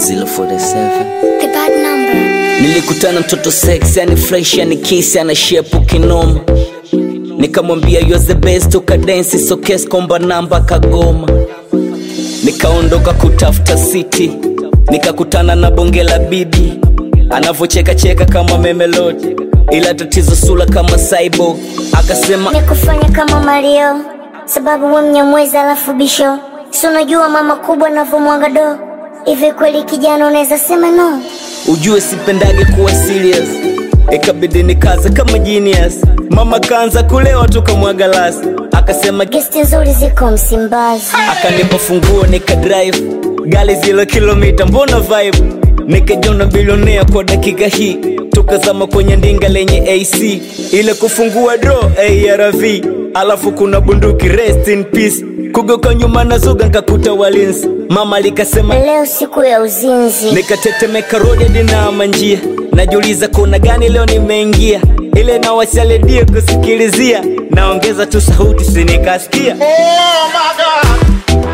047 The bad number. Nilikutana mtoto sex, yani fresh, yani kiss, ana shape kinoma. Nikamwambia you are the best, ukadensi so kes komba namba kagoma. Nikaondoka kutafuta city, nikakutana na bonge la bibi. Anavocheka cheka kama Memelody, ila tatizo sula kama Cyborg. Akasema nikufanya kama Mario, sababu wewe mnyamwezi alafu bisho. Si unajua mama kubwa anavomwaga do. Hivi kweli kijana unaweza sema no? ujue sipendage kuwa serious, ikabidi nikaze kama genius. Mama kaanza kulewa tukamwaga last. Akasema guest nzuri ziko Msimbazi. Akanipa funguo nika drive gari 0 kilomita, mbona vibe. Nikajona billionaire kwa dakika hii. Tukazama kwenye ndinga lenye AC, ile kufungua draw ARV. Alafu kuna bunduki rest in peace. Kugoka nyuma na zuga nkakuta walinzi. Mama likasema leo siku ya uzinzi. Nikatetemeka road dina manjia. Najiuliza kuna gani leo nimeingia. Ile na wasaledia kusikilizia. Naongeza tu sauti sinikasikia. Oh my God.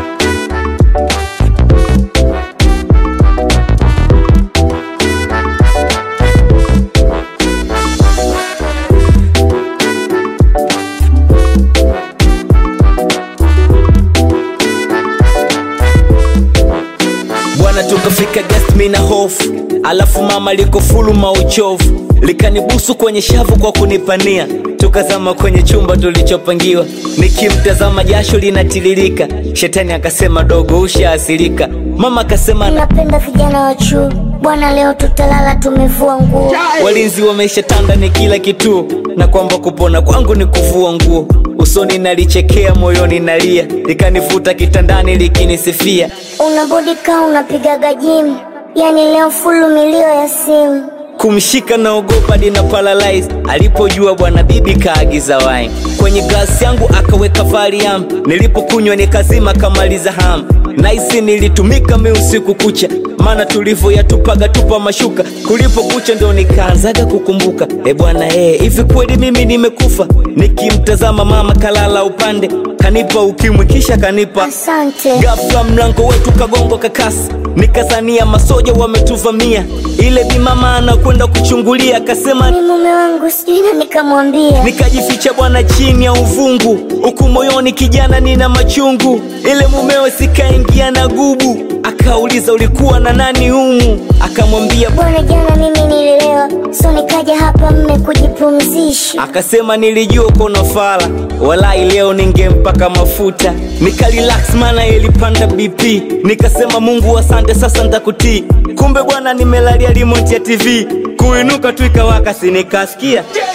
Bwana tukafika guest mina hofu. Alafu mama liko fulu mauchovu. Likanibusu kwenye shavu kwa kunipania. Tukazama kwenye chumba tulichopangiwa. Nikimtazama jasho linatiririka. Shetani akasema dogo ushaasilika. Mama akasema napenda vijana wa chuo. Bwana leo tutalala tumevua nguo. Walinzi wameshatanda ni kila kitu. Na kwamba kupona kwangu ni kuvua nguo. Usoni nalichekea, moyoni nalia. Likanifuta kitandani likinisifia. Unabodika unapigaga gym. Yani leo fulu milio ya simu. Kumshika na ogopa dina paralyze. Alipojua bwana bibi kaagiza wine. Kwenye glasi yangu akaweka Valium. Nilipokunywa nikazima kamaliza ham. Nice nilitumika usiku kucha. Maana tulivyo yatupaga tupa mashuka. Kulipo kucha ndo nikaanzaga kukumbuka. Bwana hivi kweli mimi nimekufa. Nikimtazama mama kalala upande. Kanipa ukimwi kisha kanipa asante. Ghafla mlango wetu kagongo kakasi. Nikazania masoja wametuvamia. Ile bi mama anakwenda kuchungulia. Akasema ni mume wangu sijui na nikamwambia. Nikajificha bwana chini ya uvungu. Huku moyoni kijana nina machungu. Ile mumewe sikaingia na gubu. Akauliza ulikuwa na nani humu. Akamwambia bwana jana mimi nililewa. So nikaja hapa mme kujipumzisha. Akasema nilijua uko na fala. Walai leo ningempaka mafuta. Nikarelax maana ilipanda BP. Nikasema Mungu asante sasa nitakutii. Kumbe bwana nimelalia remote ya TV. Kuinuka tu ikawaka sinikasikia.